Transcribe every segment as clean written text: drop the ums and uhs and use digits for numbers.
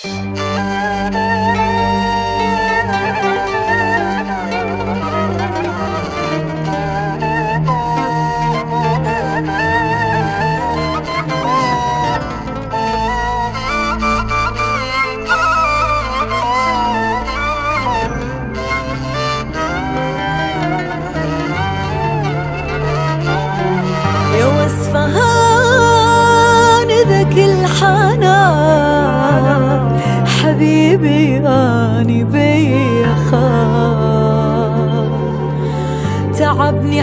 حبيبي أني بي خاف تعبني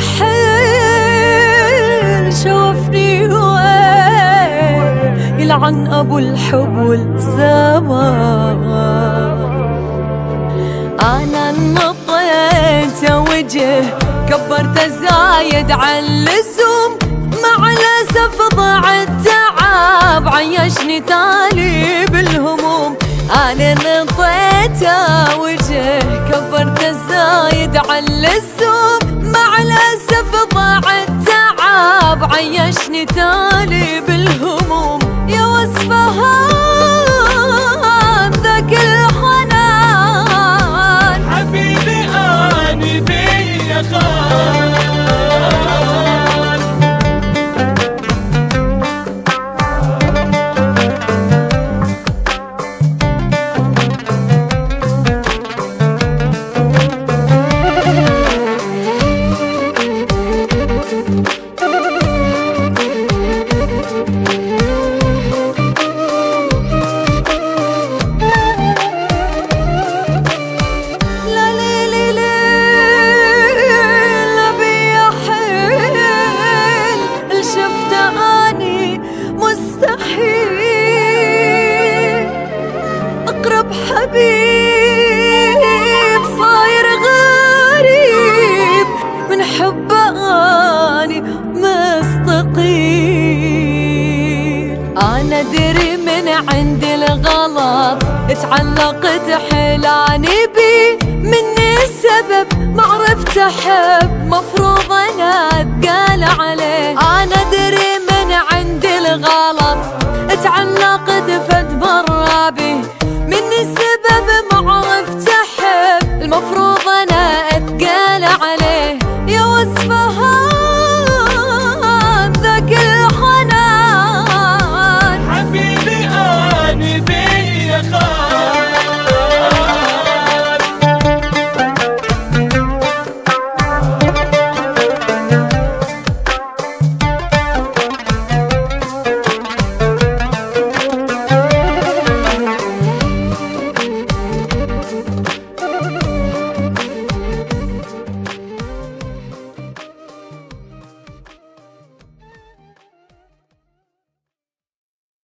حيل شوفني وين يلعن أبو الحب والزمان. أنا نطيت وجه كبرت زايد عن اللزوم مع الأسف ضاع التعب عيشني تالي بالهموم. أنا نطيت وجه كبرت الزايد عن اللزوم مع الأسف ضاع التعب عيشني تالي بالهموم. يا وصفهان ذاك الحنان حبيبي أني بي خان. أقرب حبيب صاير غريب من حباني مستقيل. أنا دري من عندي الغلط اتعلقت حيلاني بي مني السبب معرفت أحب مفروض أنا أتقال عليه. أنا دري من عندي الغلط